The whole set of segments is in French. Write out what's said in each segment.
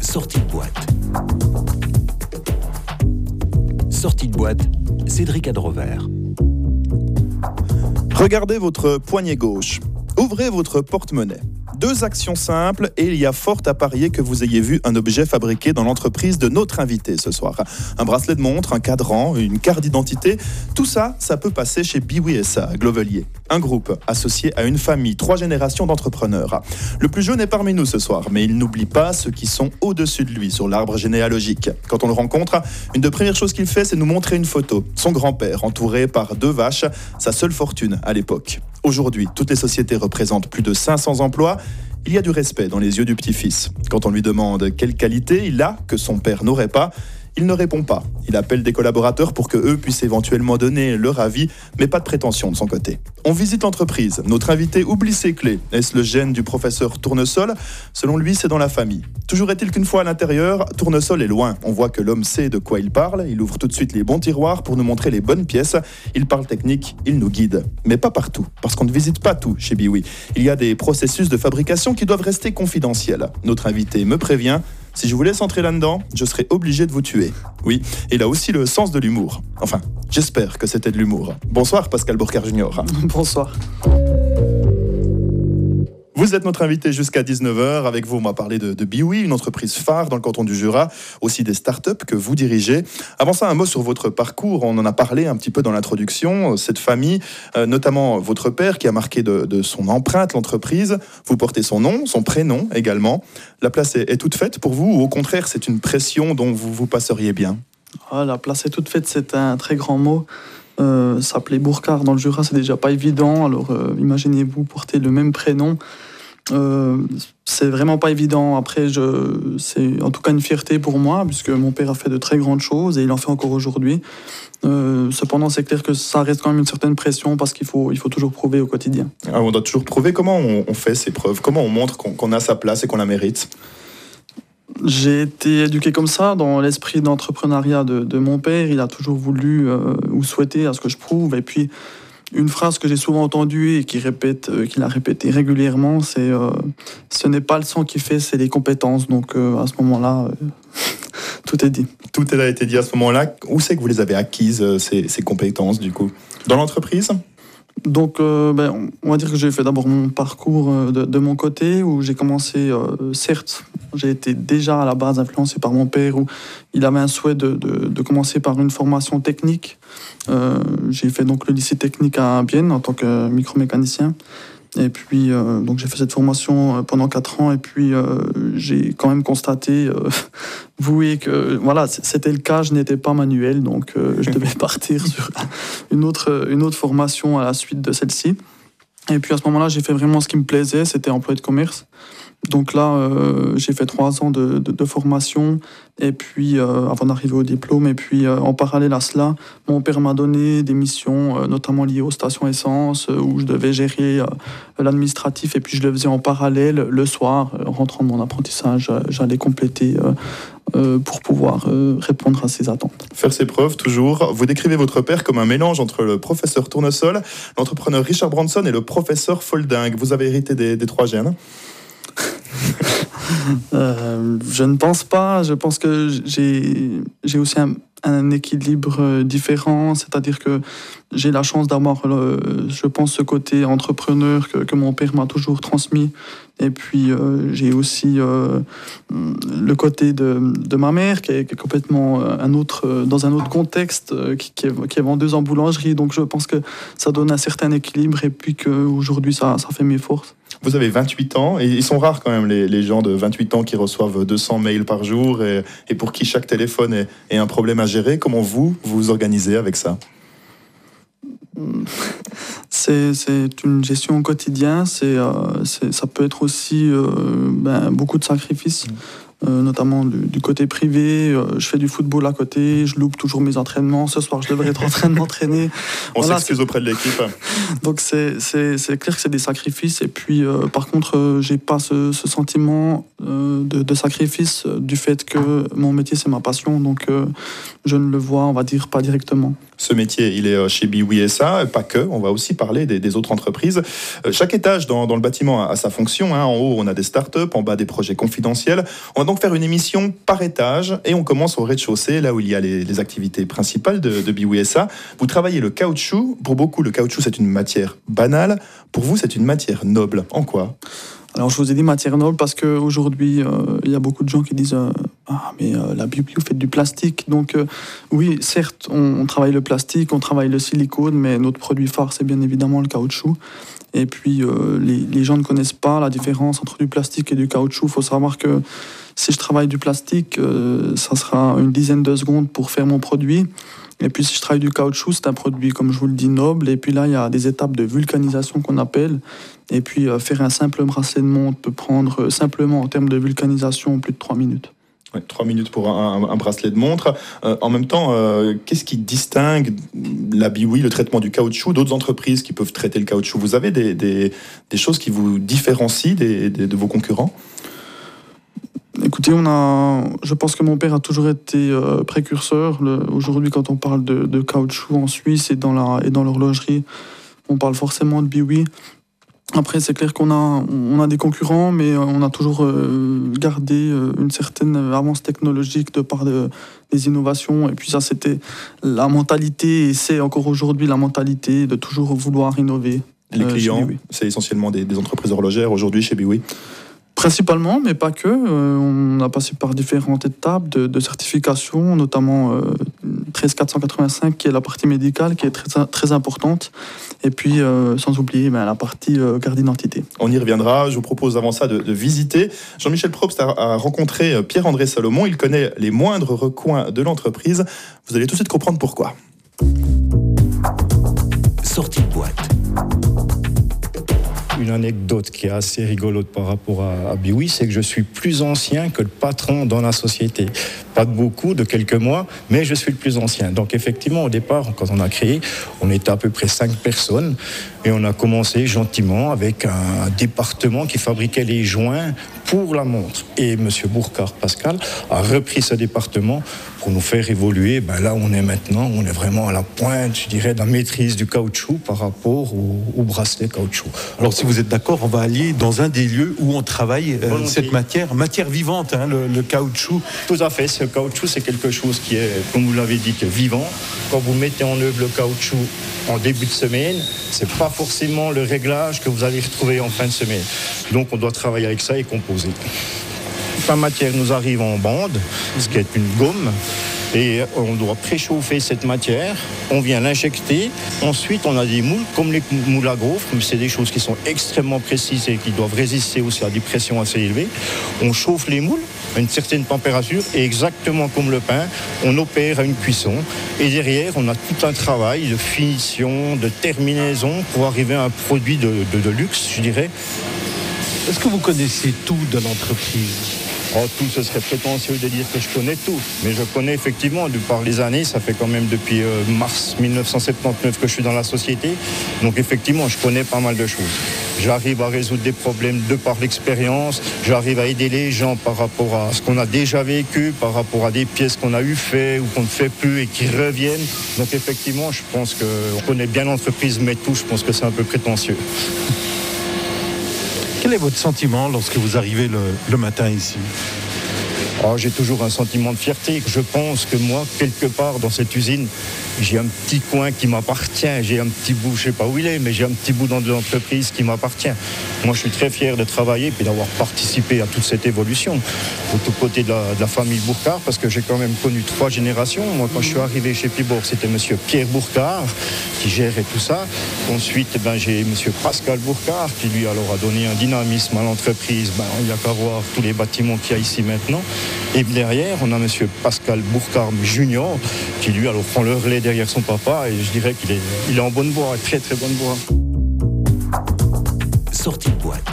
sortie de boîte. Sortie de boîte, Cédric Adrover. Regardez votre poignet gauche. Ouvrez votre porte-monnaie. 2 actions simples et il y a fort à parier que vous ayez vu un objet fabriqué dans l'entreprise de notre invité ce soir. Un bracelet de montre, un cadran, une carte d'identité, tout ça, ça peut passer chez BWSA à Glovelier. Un groupe associé à une famille, 3 générations d'entrepreneurs. Le plus jeune est parmi nous ce soir, mais il n'oublie pas ceux qui sont au-dessus de lui sur l'arbre généalogique. Quand on le rencontre, une des premières choses qu'il fait, c'est nous montrer une photo. Son grand-père, entouré par 2 vaches, sa seule fortune à l'époque. Aujourd'hui, toutes les sociétés représentent plus de 500 emplois. Il y a du respect dans les yeux du petit-fils. Quand on lui demande quelle qualité il a que son père n'aurait pas, il ne répond pas. Il appelle des collaborateurs pour qu'eux puissent éventuellement donner leur avis, mais pas de prétention de son côté. On visite l'entreprise. Notre invité oublie ses clés. Est-ce le gène du professeur Tournesol ? Selon lui, c'est dans la famille. Toujours est-il qu'une fois à l'intérieur, Tournesol est loin. On voit que l'homme sait de quoi il parle. Il ouvre tout de suite les bons tiroirs pour nous montrer les bonnes pièces. Il parle technique, il nous guide. Mais pas partout, parce qu'on ne visite pas tout chez Biwi. Il y a des processus de fabrication qui doivent rester confidentiels. Notre invité me prévient. Si je vous laisse entrer là-dedans, je serai obligé de vous tuer. Oui, et il a aussi le sens de l'humour. Enfin, j'espère que c'était de l'humour. Bonsoir Pascal Bourcard Junior. Bonsoir. Vous êtes notre invité jusqu'à 19h. Avec vous, on va parler de Biwi, une entreprise phare dans le canton du Jura, aussi des startups que vous dirigez. Avant ça, un mot sur votre parcours. On en a parlé un petit peu dans l'introduction. Cette famille, notamment votre père, qui a marqué de son empreinte l'entreprise. Vous portez son nom, son prénom également. La place est toute faite pour vous ou au contraire, c'est une pression dont vous vous passeriez bien ? La place est toute faite, c'est un très grand mot. S'appeler Bourcard dans le Jura, c'est déjà pas évident. Alors imaginez-vous porter le même prénom. C'est vraiment pas évident. Après, c'est en tout cas une fierté pour moi, puisque mon père a fait de très grandes choses et il en fait encore aujourd'hui. Cependant, c'est clair que ça reste quand même une certaine pression parce qu'il faut toujours prouver au quotidien. On doit toujours prouver. Comment on fait ces preuves ? Comment on montre qu'on a sa place et qu'on la mérite ? J'ai été éduqué comme ça, dans l'esprit d'entrepreneuriat de mon père. Il a toujours voulu ou souhaité à ce que je prouve. Et puis, une phrase que j'ai souvent entendue et qu'il a répété régulièrement, c'est ce n'est pas le sang qui fait, c'est les compétences. Donc, à ce moment-là, tout est dit. Tout a été dit à ce moment-là. Où c'est que vous les avez acquises, ces compétences, du coup ? Dans l'entreprise ? Donc, on va dire que j'ai fait d'abord mon parcours de mon côté, où j'ai commencé, certes, j'ai été déjà à la base influencé par mon père, où il avait un souhait de commencer par une formation technique. J'ai fait donc le lycée technique à Bienne en tant que micromécanicien. Et puis, donc j'ai fait cette formation pendant 4 ans, et puis j'ai quand même constaté, voué que voilà, c'était le cas, je n'étais pas manuel, donc je devais partir sur une autre formation à la suite de celle-ci. Et puis à ce moment-là, j'ai fait vraiment ce qui me plaisait, c'était employé de commerce. Donc là, j'ai fait 3 ans de formation, et puis avant d'arriver au diplôme. Et puis en parallèle à cela, mon père m'a donné des missions, notamment liées aux stations essence, où je devais gérer l'administratif. Et puis je le faisais en parallèle le soir, en rentrant de mon apprentissage, j'allais compléter pour pouvoir répondre à ses attentes. Faire ses preuves, toujours. Vous décrivez votre père comme un mélange entre le professeur Tournesol, l'entrepreneur Richard Branson et le professeur Folding. Vous avez hérité des 3 gènes ? Je ne pense pas. Je pense que j'ai aussi un équilibre différent, c'est-à-dire que j'ai la chance d'avoir, je pense, ce côté entrepreneur que mon père m'a toujours transmis. Et puis j'ai aussi le côté de ma mère qui est complètement dans un autre contexte, qui est vendeuse en boulangerie. Donc je pense que ça donne un certain équilibre, et puis qu'aujourd'hui ça fait mes forces. Vous avez 28 ans, et ils sont rares quand même les gens de 28 ans qui reçoivent 200 mails par jour et pour qui chaque téléphone est un problème à gérer. Comment vous organisez avec ça ? C'est une gestion au quotidien, ça peut être aussi beaucoup de sacrifices. Notamment du côté privé. Je fais du football à côté, je loupe toujours mes entraînements. Ce soir, je devrais être en train de m'entraîner. On s'excuse auprès de l'équipe. Donc c'est clair que c'est des sacrifices. Et puis par contre, j'ai pas ce sentiment de sacrifice du fait que mon métier, c'est ma passion. Donc je ne le vois, on va dire, pas directement. Ce métier, il est chez BWSA, pas que, on va aussi parler des autres entreprises. Chaque étage dans le bâtiment a sa fonction. En haut, on a des startups, en bas, des projets confidentiels. On va donc faire une émission par étage et on commence au rez-de-chaussée, là où il y a les activités principales de Biwi SA. Vous travaillez le caoutchouc. Pour beaucoup, le caoutchouc, c'est une matière banale. Pour vous, c'est une matière noble. En quoi ? Alors, je vous ai dit matière noble parce qu'aujourd'hui, il y a beaucoup de gens qui disent la Biwi, vous faites du plastique. Donc, oui, certes, on travaille le plastique, on travaille le silicone, mais notre produit phare, c'est bien évidemment le caoutchouc. Et puis, les gens ne connaissent pas la différence entre du plastique et du caoutchouc. Il faut savoir que si je travaille du plastique, ça sera une dizaine de secondes pour faire mon produit. Et puis, si je travaille du caoutchouc, c'est un produit, comme je vous le dis, noble. Et puis là, il y a des étapes de vulcanisation qu'on appelle. Et puis, faire un simple bracelet de montre peut prendre, simplement en termes de vulcanisation, plus de 3 minutes. Ouais, 3 minutes pour un bracelet de montre. En même temps, qu'est-ce qui distingue la Biwi, le traitement du caoutchouc, d'autres entreprises qui peuvent traiter le caoutchouc ? Vous avez des choses qui vous différencient de vos concurrents ? Écoutez, je pense que mon père a toujours été précurseur. Aujourd'hui, quand on parle de caoutchouc en Suisse et dans l'horlogerie, on parle forcément de Biwi. Après, c'est clair qu'on a des concurrents, mais on a toujours gardé une certaine avance technologique de par des innovations. Et puis ça, c'était la mentalité, et c'est encore aujourd'hui la mentalité de toujours vouloir innover. Les clients, c'est essentiellement des entreprises horlogères aujourd'hui chez Biwi ? Principalement, mais pas que. On a passé par différentes étapes de certification, notamment 13485, qui est la partie médicale, qui est très, très importante. Et puis, sans oublier la partie carte d'identité. On y reviendra. Je vous propose avant ça de visiter. Jean-Michel Probst a rencontré Pierre-André Salomon. Il connaît les moindres recoins de l'entreprise. Vous allez tout de suite comprendre pourquoi. Sortie de boîte. Une anecdote qui est assez rigolote par rapport à Biwi, c'est que je suis plus ancien que le patron dans la société. Pas de beaucoup, de quelques mois, mais je suis le plus ancien. Donc effectivement, au départ, quand on a créé, on était à peu près 5 personnes et on a commencé gentiment avec un département qui fabriquait les joints pour la montre. Et M. Burkhard Pascal a repris ce département pour nous faire évoluer. Là où on est maintenant, on est vraiment à la pointe, je dirais, de la maîtrise du caoutchouc par rapport au bracelet caoutchouc. Alors si vous êtes d'accord, on va aller dans un des lieux où on travaille cette matière vivante, le caoutchouc. Tout à fait, ce caoutchouc, c'est quelque chose qui est, comme vous l'avez dit, vivant. Quand vous mettez en œuvre le caoutchouc en début de semaine, c'est pas forcément le réglage que vous allez retrouver en fin de semaine. Donc on doit travailler avec ça et composer. La matière nous arrive en bande, ce qui est une gomme, et on doit préchauffer cette matière, on vient l'injecter, ensuite on a des moules, comme les moules à gaufres, mais c'est des choses qui sont extrêmement précises et qui doivent résister aussi à des pressions assez élevées. On chauffe les moules à une certaine température et exactement comme le pain, on opère à une cuisson, et derrière on a tout un travail de finition, de terminaison pour arriver à un produit de luxe, je dirais. Est-ce que vous connaissez tout de l'entreprise ? Tout, ce serait prétentieux de dire que je connais tout. Mais je connais effectivement, de par les années, ça fait quand même depuis mars 1979 que je suis dans la société. Donc effectivement, je connais pas mal de choses. J'arrive à résoudre des problèmes de par l'expérience. J'arrive à aider les gens par rapport à ce qu'on a déjà vécu, par rapport à des pièces qu'on a eu fait ou qu'on ne fait plus et qui reviennent. Donc effectivement, je pense qu'on connaît bien l'entreprise, mais tout, je pense que c'est un peu prétentieux. Quel est votre sentiment lorsque vous arrivez le matin ici ? J'ai toujours un sentiment de fierté. Je pense que moi, quelque part dans cette usine, j'ai un petit coin qui m'appartient. J'ai un petit bout, je ne sais pas où il est, mais j'ai un petit bout dans l'entreprise qui m'appartient. Moi, je suis très fier de travailler et d'avoir participé à toute cette évolution. De tout côté de la famille Burkhard, parce que j'ai quand même connu 3 générations. Moi, quand je suis arrivé chez Pibor, c'était monsieur Pierre Burkhard qui gérait tout ça. Ensuite, j'ai monsieur Pascal Burkhard qui, lui, alors, a donné un dynamisme à l'entreprise. Il n'y a qu'à voir tous les bâtiments qu'il y a ici maintenant. Et derrière, on a monsieur Pascal Burkhard Junior qui, lui, alors, prend le relais derrière son papa, et je dirais qu'il est en bonne voie, très très bonne voie. Sortie de boîte.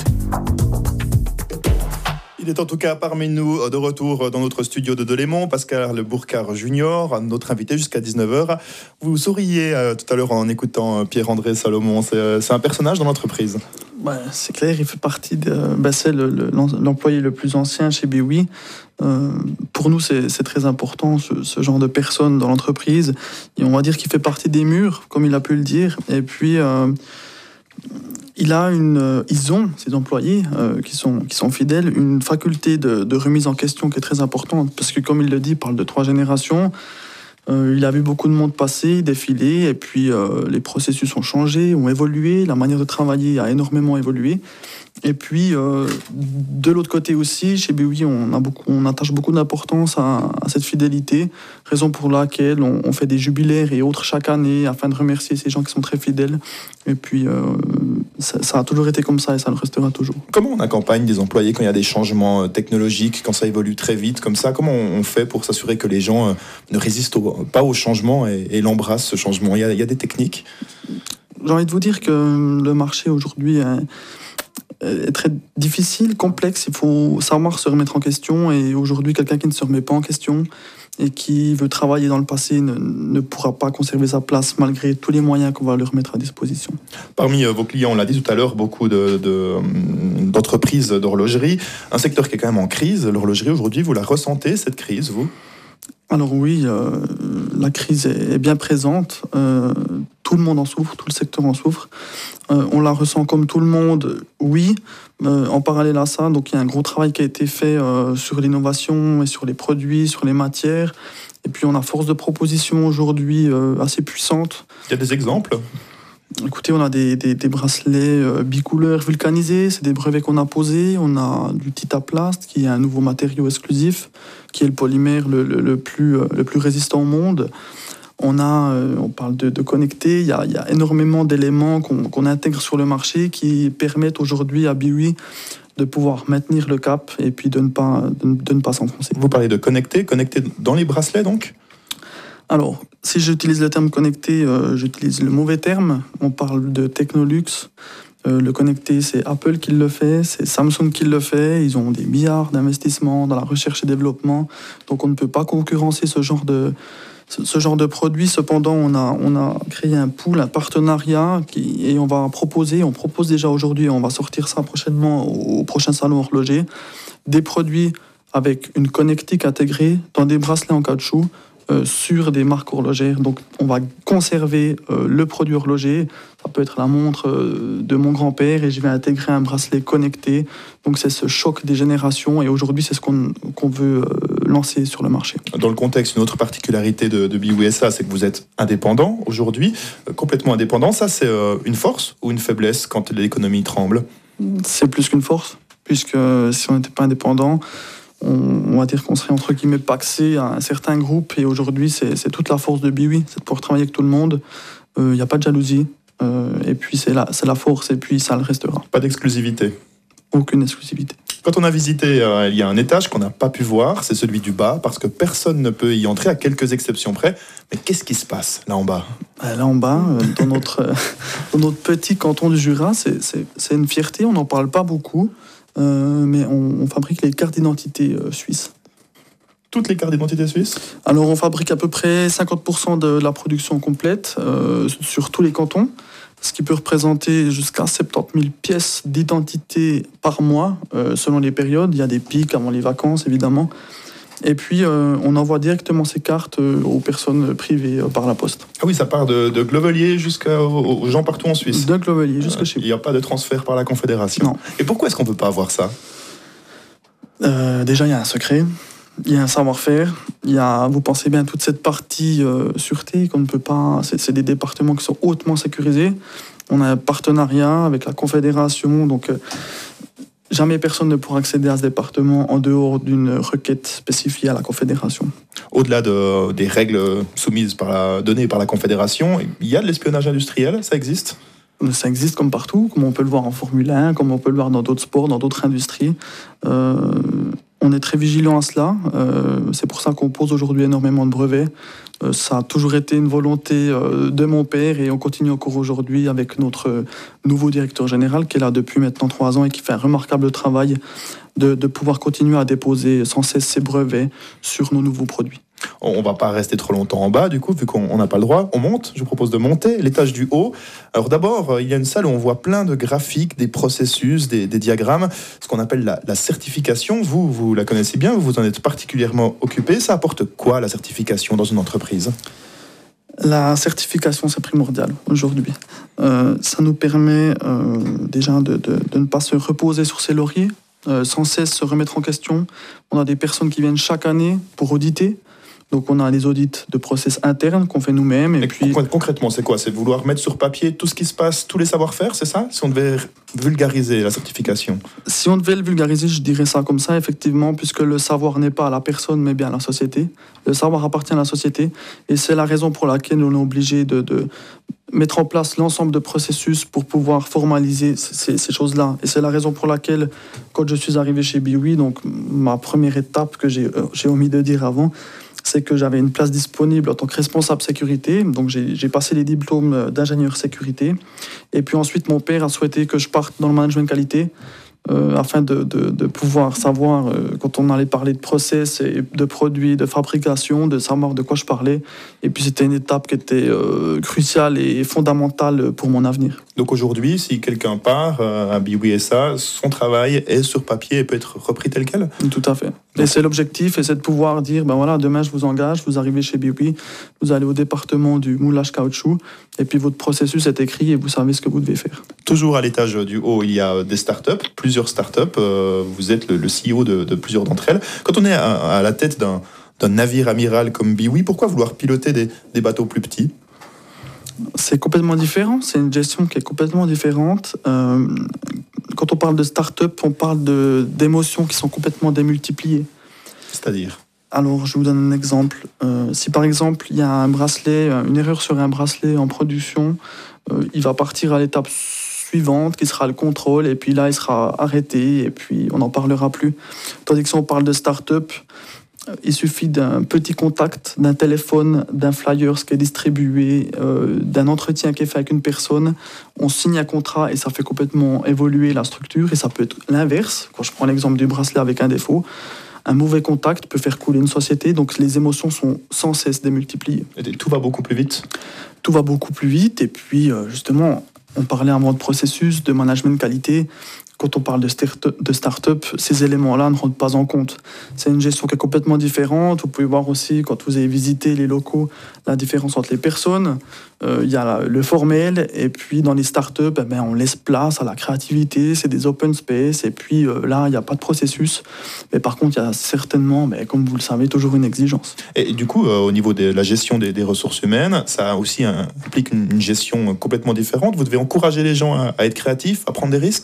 Il est en tout cas parmi nous, de retour dans notre studio de Delémont, Pascal Burkhard Junior, notre invité jusqu'à 19h. Vous souriez tout à l'heure en écoutant Pierre-André Salomon. C'est un personnage dans l'entreprise. C'est clair, il fait partie c'est l'employé le plus ancien chez Biwi. Pour nous, c'est très important, ce genre de personne dans l'entreprise. Et on va dire qu'il fait partie des murs, comme il a pu le dire. Et puis, ils ont, ces employés qui sont fidèles, une faculté de remise en question qui est très importante, parce que comme il le dit, il parle de 3 générations. Il a vu beaucoup de monde passer, défiler, et puis les processus ont changé, ont évolué, la manière de travailler a énormément évolué. Et puis, de l'autre côté aussi, chez BWI, on attache beaucoup d'importance à cette fidélité, raison pour laquelle on fait des jubilaires et autres chaque année afin de remercier ces gens qui sont très fidèles. Et puis, ça a toujours été comme ça et ça le restera toujours. Comment on accompagne des employés quand il y a des changements technologiques, quand ça évolue très vite comme ça? Comment on fait pour s'assurer que les gens ne résistent pas au changement et l'embrassent, ce changement? Il y a des techniques? J'ai envie de vous dire que le marché aujourd'hui est très difficile, complexe. Il faut savoir se remettre en question. Et aujourd'hui, quelqu'un qui ne se remet pas en question et qui veut travailler dans le passé ne pourra pas conserver sa place malgré tous les moyens qu'on va leur mettre à disposition. Parmi vos clients, on l'a dit tout à l'heure, beaucoup d'entreprises d'horlogerie. Un secteur qui est quand même en crise, l'horlogerie aujourd'hui, vous la ressentez, cette crise, vous? Alors oui, la crise est bien présente. Tout le monde en souffre, tout le secteur en souffre. On la ressent comme tout le monde, oui. En parallèle à ça, donc il y a un gros travail qui a été fait sur l'innovation et sur les produits, sur les matières. Et puis on a force de proposition aujourd'hui assez puissante. Il y a des exemples? Écoutez, on a des bracelets bicouleurs vulcanisés, c'est des brevets qu'on a posés. On a du Titaplast, qui est un nouveau matériau exclusif, qui est le polymère le plus résistant au monde. On parle de connecté, il y a énormément d'éléments qu'on intègre sur le marché qui permettent aujourd'hui à BWI de pouvoir maintenir le cap et puis de ne pas s'enfoncer. Vous parlez de connecté dans les bracelets donc? Alors, si j'utilise le terme connecté, j'utilise le mauvais terme. On parle de Technolux. Le connecté, c'est Apple qui le fait, c'est Samsung qui le fait. Ils ont des milliards d'investissements dans la recherche et développement. Donc, on ne peut pas concurrencer ce genre de produit. Cependant, on a créé un pool, un partenariat et on propose déjà aujourd'hui, on va sortir ça prochainement au prochain salon horloger, des produits avec une connectique intégrée dans des bracelets en caoutchouc, sur des marques horlogères. Donc on va conserver le produit horloger. Ça peut être la montre de mon grand-père et je vais intégrer un bracelet connecté. Donc c'est ce choc des générations et aujourd'hui c'est ce qu'on veut lancer sur le marché. Dans le contexte, une autre particularité de BWI SA, c'est que vous êtes indépendant aujourd'hui, complètement indépendant. Ça c'est une force ou une faiblesse quand l'économie tremble? C'est plus qu'une force, puisque si on n'était pas indépendant, on va dire qu'on serait entre guillemets paxé à un certain groupe et aujourd'hui c'est toute la force de BWI, c'est de pouvoir travailler avec tout le monde, il n'y a pas de jalousie et puis c'est la force et puis ça le restera. Pas d'exclusivité? Aucune exclusivité. Quand on a visité, il y a un étage qu'on n'a pas pu voir, c'est celui du bas, parce que personne ne peut y entrer à quelques exceptions près. Mais qu'est-ce qui se passe là en bas? Là en bas, dans notre petit canton du Jura, c'est une fierté, on n'en parle pas beaucoup. Mais on fabrique les cartes d'identité suisses. Toutes les cartes d'identité suisses? Alors on fabrique à peu près 50% de la production complète sur tous les cantons, ce qui peut représenter jusqu'à 70 000 pièces d'identité par mois, selon les périodes. Il y a des pics avant les vacances, évidemment. Et puis, on envoie directement ces cartes aux personnes privées par la poste. Ah oui, ça part de Glovelier jusqu'aux gens partout en Suisse? De Glovelier jusqu'à chez vous. Il n'y a pas de transfert par la Confédération? Non. Et pourquoi est-ce qu'on ne peut pas avoir ça? Déjà, il y a un secret, il y a un savoir-faire, vous pensez bien, toute cette partie sûreté qu'on ne peut pas... C'est des départements qui sont hautement sécurisés. On a un partenariat avec la Confédération, donc... Jamais personne ne pourra accéder à ce département en dehors d'une requête spécifiée à la Confédération. Au-delà des règles données par la Confédération, il y a de l'espionnage industriel, ça existe? Ça existe comme partout, comme on peut le voir en Formule 1, comme on peut le voir dans d'autres sports, dans d'autres industries. On est très vigilant à cela. C'est pour ça qu'on pose aujourd'hui énormément de brevets. Ça a toujours été une volonté de mon père et on continue encore aujourd'hui avec notre nouveau directeur général qui est là depuis maintenant 3 ans et qui fait un remarquable travail de pouvoir continuer à déposer sans cesse ses brevets sur nos nouveaux produits. On ne va pas rester trop longtemps en bas, du coup, vu qu'on n'a pas le droit. On monte, je vous propose de monter l'étage du haut. Alors d'abord, il y a une salle où on voit plein de graphiques, des processus, des diagrammes, ce qu'on appelle la certification. Vous la connaissez bien, vous en êtes particulièrement occupé. Ça apporte quoi, la certification, dans une entreprise? La certification, c'est primordial aujourd'hui. Ça nous permet déjà de ne pas se reposer sur ses lauriers, sans cesse se remettre en question. On a des personnes qui viennent chaque année pour auditer. Donc on a les audits de process internes qu'on fait nous-mêmes. Et puis... Concrètement, c'est quoi ? C'est vouloir mettre sur papier tout ce qui se passe, tous les savoir-faire, c'est ça ? Si on devait vulgariser la certification. Si on devait le vulgariser, je dirais ça comme ça, effectivement, puisque le savoir n'est pas à la personne, mais bien à la société. Le savoir appartient à la société. Et c'est la raison pour laquelle on est obligé de mettre en place l'ensemble de processus pour pouvoir formaliser ces choses-là. Et c'est la raison pour laquelle, quand je suis arrivé chez BWI, donc ma première étape que j'ai omis de dire avant, c'est que j'avais une place disponible en tant que responsable sécurité. Donc j'ai passé les diplômes d'ingénieur sécurité. Et puis ensuite, mon père a souhaité que je parte dans le management qualité afin de pouvoir savoir, quand on allait parler de process et de produits, de fabrication, de savoir de quoi je parlais. Et puis c'était une étape qui était cruciale et fondamentale pour mon avenir. Donc aujourd'hui, si quelqu'un part à BWI SA, son travail est sur papier et peut être repris tel quel ? Tout à fait. Et c'est l'objectif, et c'est de pouvoir dire, ben voilà, demain je vous engage, vous arrivez chez BWI, vous allez au département du moulage caoutchouc, et puis votre processus est écrit et vous savez ce que vous devez faire. Toujours à l'étage du haut, il y a des startups, plusieurs startups. Vous êtes le CEO de plusieurs d'entre elles. Quand on est à la tête d'un navire amiral comme BWI, pourquoi vouloir piloter des bateaux plus petits ? C'est complètement différent, c'est une gestion qui est complètement différente. Quand on parle de start-up, on parle d'émotions qui sont complètement démultipliées. C'est-à-dire ? Alors, je vous donne un exemple. Si par exemple, il y a un bracelet, une erreur sur un bracelet en production, il va partir à l'étape suivante, qui sera le contrôle, et puis là, il sera arrêté, et puis on n'en parlera plus. Tandis que si on parle de start-up, il suffit d'un petit contact, d'un téléphone, d'un flyer qui est distribué, d'un entretien qui est fait avec une personne. On signe un contrat et ça fait complètement évoluer la structure. Et ça peut être l'inverse. Quand je prends l'exemple du bracelet avec un défaut, un mauvais contact peut faire couler une société. Donc les émotions sont sans cesse démultipliées. Et tout va beaucoup plus vite ? Tout va beaucoup plus vite. Et puis justement, on parlait avant de processus, de management qualité. Quand on parle de start-up, ces éléments-là ne rentrent pas en compte. C'est une gestion qui est complètement différente. Vous pouvez voir aussi, quand vous avez visité les locaux, la différence entre les personnes. Il y a le formel, et puis dans les start-up, on laisse place à la créativité, c'est des open space, et puis là, il n'y a pas de processus. Mais par contre, il y a certainement, comme vous le savez, toujours une exigence. Et du coup, au niveau de la gestion des ressources humaines, ça aussi implique une gestion complètement différente. Vous devez encourager les gens à être créatifs, à prendre des risques ?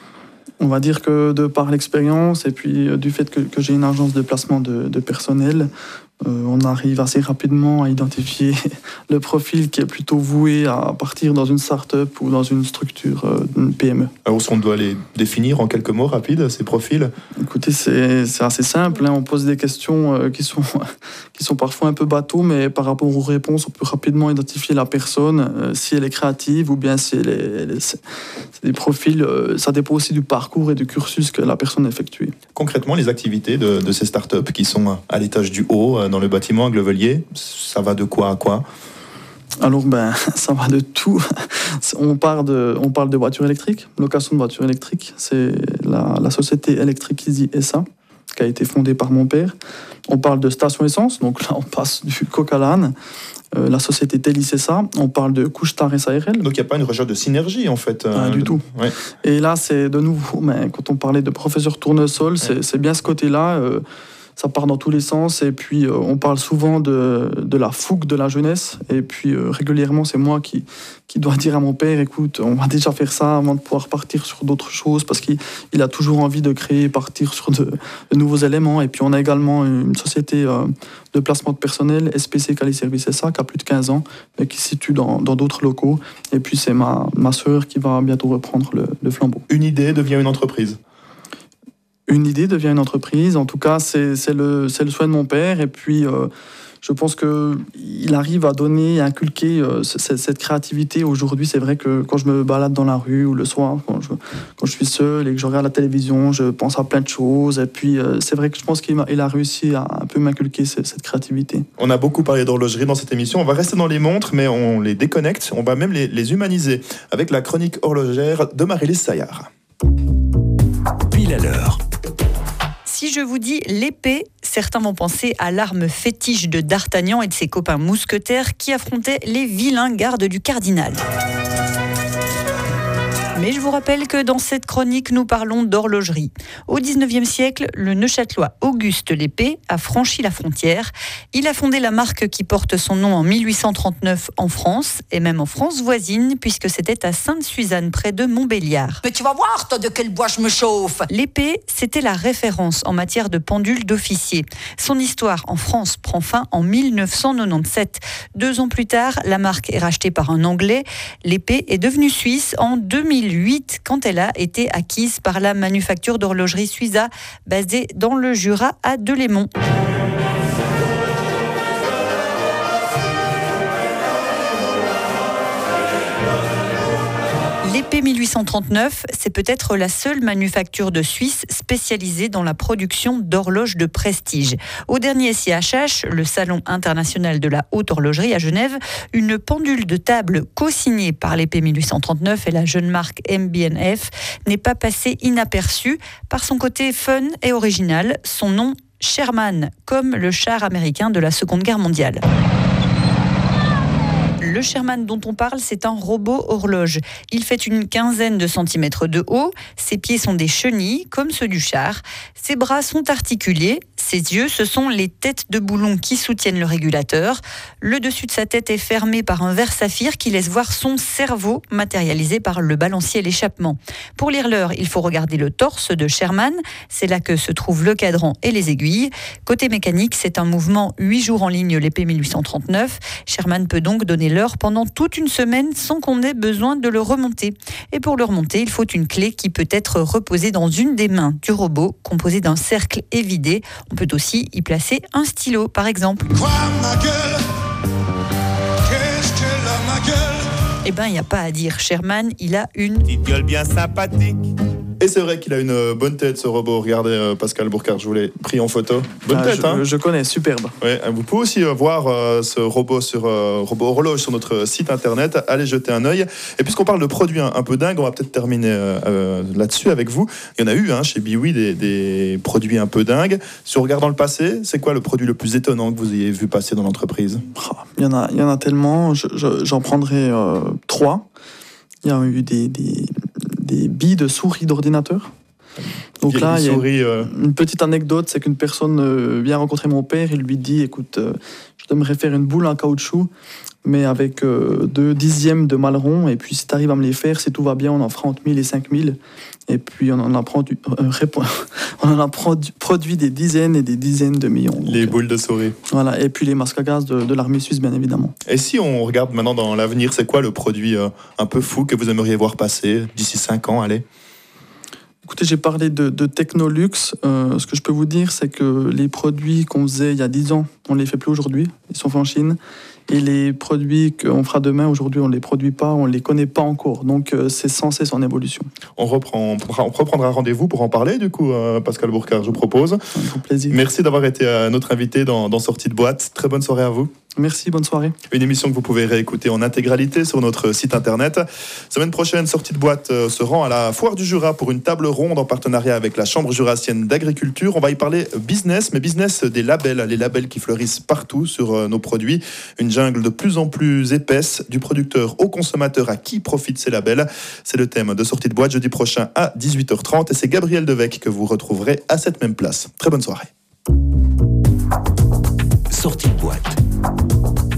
On va dire que de par l'expérience et puis du fait que j'ai une agence de placement de personnel, on arrive assez rapidement à identifier le profil qui est plutôt voué à partir dans une start-up ou dans une structure, une PME. Alors, on doit les définir en quelques mots rapides, ces profils ? Écoutez, c'est assez simple. On pose des questions qui sont parfois un peu bateaux, mais par rapport aux réponses, on peut rapidement identifier la personne, si elle est créative ou bien si c'est des profils. Ça dépend aussi du parcours et du cursus que la personne a effectué. Concrètement, les activités de ces startups qui sont à l'étage du haut, dans le bâtiment à Glevelier, ça va de quoi à quoi ? Alors, ça va de tout. On parle de voitures électriques, location de voitures électriques. C'est la société Electric Easy SA, qui a été fondée par mon père. On parle de station essence, donc là, on passe du coq à l'âne. La société Telis SA, on parle de Couche-Tard SARL. Donc, il n'y a pas une recherche de synergie, en fait. Du tout. Ouais. Et là, c'est de nouveau, quand on parlait de professeur tournesol, c'est bien ce côté-là. Ça part dans tous les sens, et puis on parle souvent de la fougue de la jeunesse, et puis régulièrement c'est moi qui dois dire à mon père, écoute, on va déjà faire ça avant de pouvoir partir sur d'autres choses, parce qu'il a toujours envie de créer, partir sur de nouveaux éléments. Et puis on a également une société de placement de personnel, SPC Cali Service SA, qui a plus de 15 ans, mais qui se situe dans d'autres locaux, et puis c'est ma sœur qui va bientôt reprendre le flambeau. Une idée devient une entreprise. Une idée devient une entreprise. En tout cas, c'est le souhait de mon père. Et puis, je pense qu'il arrive à donner, à inculquer cette créativité. Aujourd'hui, c'est vrai que quand je me balade dans la rue ou le soir, quand je suis seul et que je regarde la télévision, je pense à plein de choses. Et puis, c'est vrai que je pense qu'il a réussi à un peu m'inculquer cette créativité. On a beaucoup parlé d'horlogerie dans cette émission. On va rester dans les montres, mais on les déconnecte. On va même les humaniser avec la chronique horlogère de Marie-Lise Saillard. Pile à l'heure. Si je vous dis l'épée, certains vont penser à l'arme fétiche de D'Artagnan et de ses copains mousquetaires qui affrontaient les vilains gardes du cardinal. Mais je vous rappelle que dans cette chronique, nous parlons d'horlogerie. Au XIXe siècle, le Neuchâtelois Auguste Lépée a franchi la frontière. Il a fondé la marque qui porte son nom en 1839 en France, et même en France voisine, puisque c'était à Sainte-Suzanne, près de Montbéliard. Mais tu vas voir, toi, de quel bois je me chauffe. Lépée, c'était la référence en matière de pendule d'officier. Son histoire en France prend fin en 1997. 2 ans plus tard, la marque est rachetée par un Anglais. Lépée est devenue suisse en 2008 quand elle a été acquise par la manufacture d'horlogerie Suiza basée dans le Jura à Delémont. Lépée 1839, c'est peut-être la seule manufacture de Suisse spécialisée dans la production d'horloges de prestige. Au dernier CHH, le Salon international de la haute horlogerie à Genève, une pendule de table co-signée par Lépée 1839 et la jeune marque MB&F n'est pas passée inaperçue par son côté fun et original, son nom Sherman, comme le char américain de la Seconde Guerre mondiale. Le Sherman dont on parle, c'est un robot horloge. Il fait une 15aine de centimètres de haut. Ses pieds sont des chenilles, comme ceux du char. Ses bras sont articulés. Ses yeux, ce sont les têtes de boulon qui soutiennent le régulateur. Le dessus de sa tête est fermé par un verre saphir qui laisse voir son cerveau, matérialisé par le balancier et l'échappement. Pour lire l'heure, il faut regarder le torse de Sherman. C'est là que se trouvent le cadran et les aiguilles. Côté mécanique, c'est un mouvement 8 jours en ligne, Lépée 1839. Sherman peut donc donner l'heure pendant toute une semaine sans qu'on ait besoin de le remonter. Et pour le remonter, il faut une clé qui peut être reposée dans une des mains du robot, composée d'un cercle évidé. On peut aussi y placer un stylo, par exemple. Quoi, ma gueule? Qu'est-ce qu'elle a, ma gueule? Eh ben, il n'y a pas à dire. Sherman, il a une petite gueule bien sympathique. Et c'est vrai qu'il a une bonne tête, ce robot. Regardez, Pascal Bourcard, je vous l'ai pris en photo. Bonne tête, hein? Je connais, superbe. Ouais, vous pouvez aussi voir ce robot robot horloge sur notre site internet. Allez jeter un œil. Et puisqu'on parle de produits un peu dingues, on va peut-être terminer là-dessus avec vous. Il y en a eu chez Biwi des produits un peu dingues. Si on regarde dans le passé, c'est quoi le produit le plus étonnant que vous ayez vu passer dans l'entreprise? Il y en a tellement. J'en prendrai 3. Il y a eu des billes de souris d'ordinateur. Donc là, il y a une petite anecdote, c'est qu'une personne vient rencontrer mon père, il lui dit, écoute, je t'aimerais faire une boule en caoutchouc, mais avec 2 dixièmes de maleron, et puis si tu arrives à me les faire, si tout va bien, on en fera entre 1000 et 5000, et puis on en a produit des dizaines et des dizaines de millions. Les boules de souris. Voilà, et puis les masques à gaz de l'armée suisse, bien évidemment. Et si on regarde maintenant dans l'avenir, c'est quoi le produit un peu fou que vous aimeriez voir passer d'ici 5 ans, allez? Écoutez, j'ai parlé de Technolux. Ce que je peux vous dire, c'est que les produits qu'on faisait il y a 10 ans, on ne les fait plus aujourd'hui. Ils sont faits en Chine. Et les produits qu'on fera demain, aujourd'hui, on ne les produit pas, on ne les connaît pas encore. Donc, c'est sans cesse en évolution. On reprendra rendez-vous pour en parler, du coup, Pascal Bourcard, je vous propose. Avec plaisir. Merci d'avoir été notre invité dans Sortie de boîte. Très bonne soirée à vous. Merci, bonne soirée. Une émission que vous pouvez réécouter en intégralité sur notre site internet. Semaine prochaine, Sortie de boîte se rend à la Foire du Jura pour une table ronde en partenariat avec la Chambre jurassienne d'agriculture. On va y parler business, mais business des labels, les labels qui fleurissent partout sur nos produits. Une jungle de plus en plus épaisse, du producteur au consommateur, à qui profitent ces labels. C'est le thème de Sortie de boîte jeudi prochain à 18h30 et c'est Gabriel Devec que vous retrouverez à cette même place. Très bonne soirée. Sortie de boîte.